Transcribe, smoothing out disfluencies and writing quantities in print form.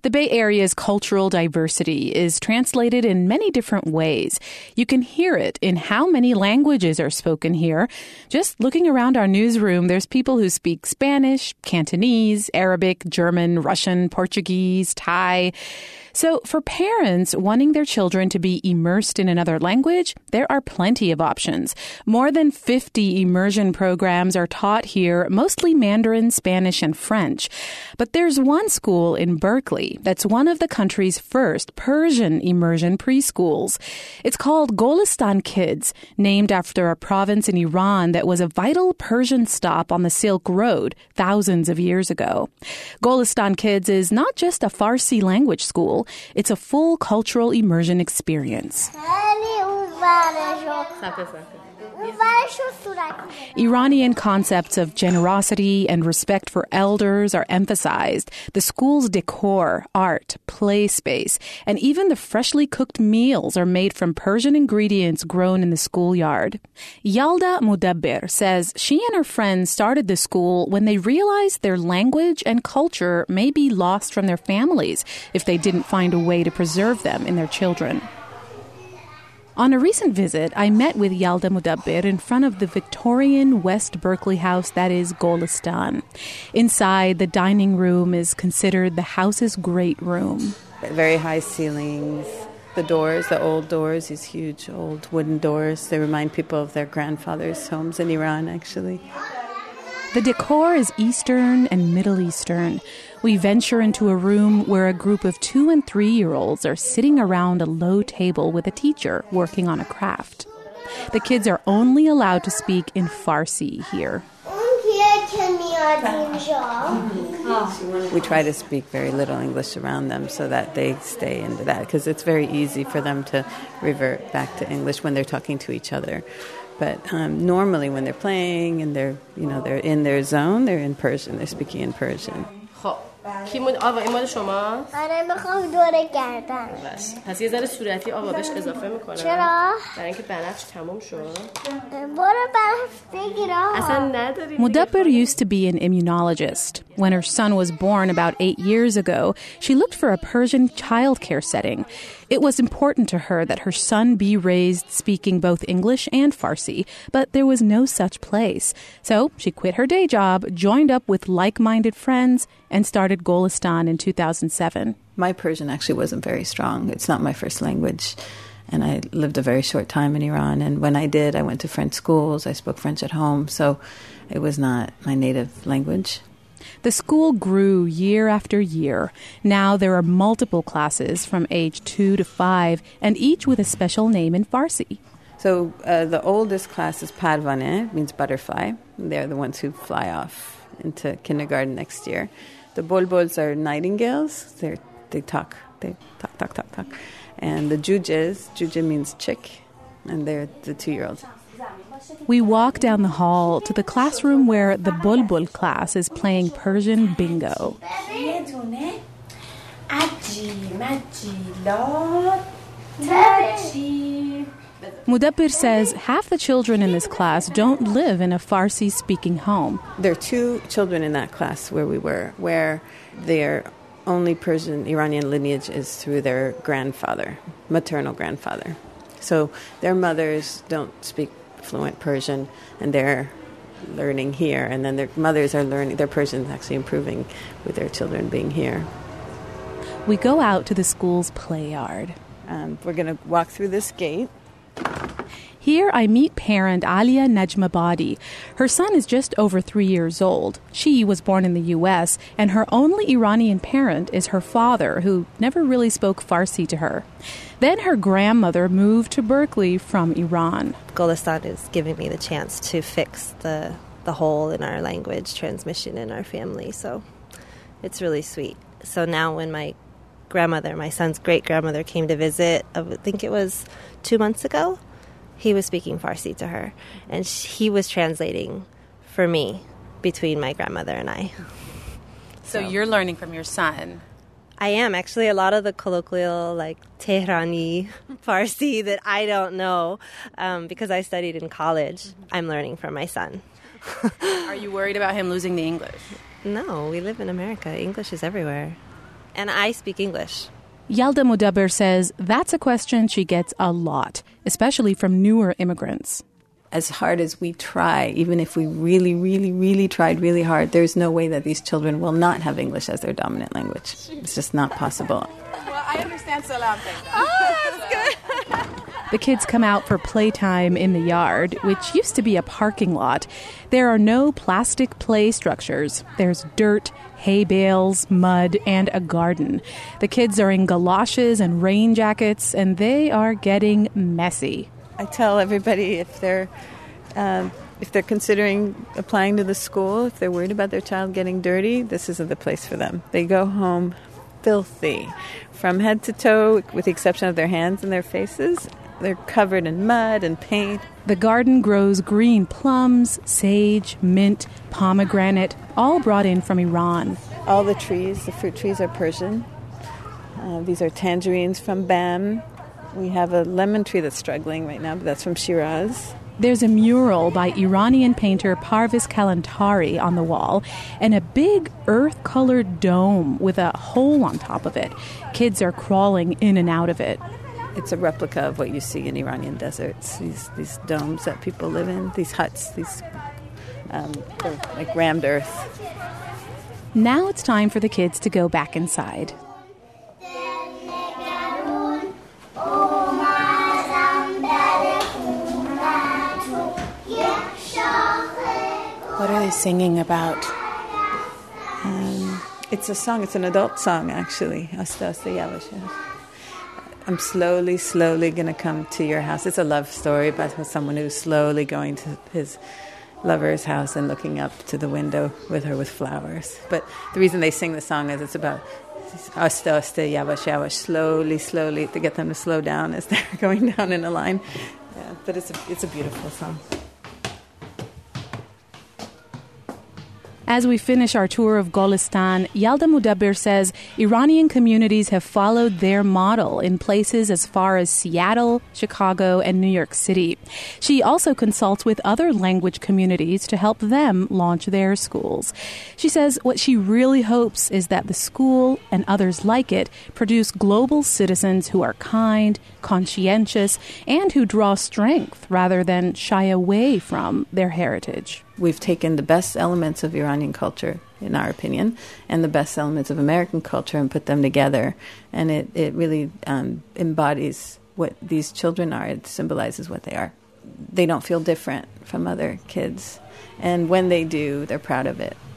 The Bay Area's cultural diversity is translated in many different ways. You can hear it in how many languages are spoken here. Just looking around our newsroom, there's people who speak Spanish, Cantonese, Arabic, German, Russian, Portuguese, Thai. So for parents wanting their children to be immersed in another language, there are plenty of options. More than 50 immersion programs are taught here, mostly Mandarin, Spanish, and French. But there's one school in Berkeley that's one of the country's first Persian immersion preschools. It's called Golestan Kids, named after a province in Iran that was a vital Persian stop on the Silk Road thousands of years ago. Golestan Kids is not just a Farsi language school. It's a full cultural immersion experience. Iranian concepts of generosity and respect for elders are emphasized. The school's decor, art, play space, and even the freshly cooked meals are made from Persian ingredients grown in the schoolyard. Yalda Mudabbir says she and her friends started the school when they realized their language and culture may be lost from their families if they didn't find a way to preserve them in their children. On a recent visit, I met with Yalda Mudabbir in front of the Victorian West Berkeley house that is Golestan. Inside, the dining room is considered the house's great room. Very high ceilings. The doors, the old doors, these huge old wooden doors, they remind people of their grandfathers' homes in Iran, actually. The decor is Eastern and Middle Eastern. We venture into a room where a group of 2- and 3-year-olds are sitting around a low table with a teacher working on a craft. The kids are only allowed to speak in Farsi here. We try to speak very little English around them so that they stay into that, because it's very easy for them to revert back to English when they're talking to each other. But normally when they're playing and they're in their zone, they're in Persian, they're speaking in Persian. آقا این مال شما؟ آره میخوام دور گردن. پس یه ذره صورتی آقا بهش اضافه میکنم. چرا؟ برای اینکه بنفش تموم شد. برو بنفش بگیر آقا. اصلا نداری. Mudabbir used to be an immunologist. When her son was born about 8 years ago, she looked for a Persian childcare setting. It was important to her that her son be raised speaking both English and Farsi, but there was no such place. So she quit her day job, joined up with like-minded friends, and started Golestan in 2007. My Persian actually wasn't very strong. It's not my first language. And I lived a very short time in Iran. And when I did, I went to French schools. I spoke French at home. So it was not my native language. The school grew year after year. Now there are multiple classes from age 2 to 5, and each with a special name in Farsi. So the oldest class is Parvaneh, means butterfly. They're the ones who fly off into kindergarten next year. The Bulbuls are nightingales. They talk. And the Juja means chick, and they're the 2-year-olds. We walk down the hall to the classroom where the Bulbul class is playing Persian bingo. Mudabbir says half the children in this class don't live in a Farsi-speaking home. There are 2 children in that class where we were, where their only Persian Iranian lineage is through their grandfather, maternal grandfather. So their mothers don't speak fluent Persian, and they're learning here, and then their mothers are learning, their Persian is actually improving with their children being here. We go out to the school's play yard. We're going to walk through this gate. Here I meet parent Alia Najmabadi. Her son is just over 3 years old. She was born in the U.S., and her only Iranian parent is her father, who never really spoke Farsi to her. Then her grandmother moved to Berkeley from Iran. Golestan is giving me the chance to fix the hole in our language transmission in our family, so it's really sweet. So now when my grandmother, my son's great-grandmother, came to visit, I think it was 2 months ago, he was speaking Farsi to her, and he was translating for me between my grandmother and I. So you're learning from your son. I am. Actually, a lot of the colloquial, like Tehrani Farsi that I don't know, because I studied in college, I'm learning from my son. Are you worried about him losing the English? No, we live in America. English is everywhere. And I speak English. Yalda Mudaber says that's a question she gets a lot, especially from newer immigrants. As hard as we try, even if we really, really, really tried really hard, there's no way that these children will not have English as their dominant language. It's just not possible. Well, I understand Salam. Oh, that's good. The kids come out for playtime in the yard, which used to be a parking lot. There are no plastic play structures. There's dirt, hay bales, mud, and a garden. The kids are in galoshes and rain jackets, and they are getting messy. I tell everybody if they're considering applying to the school, if they're worried about their child getting dirty, this isn't the place for them. They go home filthy from head to toe, with the exception of their hands and their faces. They're covered in mud and paint. The garden grows green plums, sage, mint, pomegranate, all brought in from Iran. All the trees, the fruit trees, are Persian. These are tangerines from Bam. We have a lemon tree that's struggling right now, but that's from Shiraz. There's a mural by Iranian painter Parviz Kalantari on the wall, and a big earth-colored dome with a hole on top of it. Kids are crawling in and out of it. It's a replica of what you see in Iranian deserts, these domes that people live in, these huts, they're like rammed earth. Now it's time for the kids to go back inside. What are they singing about? It's a song. It's an adult song, actually. Asta Asta Yavash. I'm slowly going to come to your house. It's a love story about someone who's slowly going to his lover's house and looking up to the window with her with flowers. But the reason they sing the song is it's about Asta Asta Yavash Yavash, slowly, to get them to slow down as they're going down in a line. Yeah, but it's a beautiful song. As we finish our tour of Golistan, Yalda Mudaber says Iranian communities have followed their model in places as far as Seattle, Chicago, and New York City. She also consults with other language communities to help them launch their schools. She says what she really hopes is that the school and others like it produce global citizens who are kind, conscientious, and who draw strength rather than shy away from their heritage. We've taken the best elements of Iranian culture, in our opinion, and the best elements of American culture and put them together. And it really embodies what these children are. It symbolizes what they are. They don't feel different from other kids. And when they do, they're proud of it.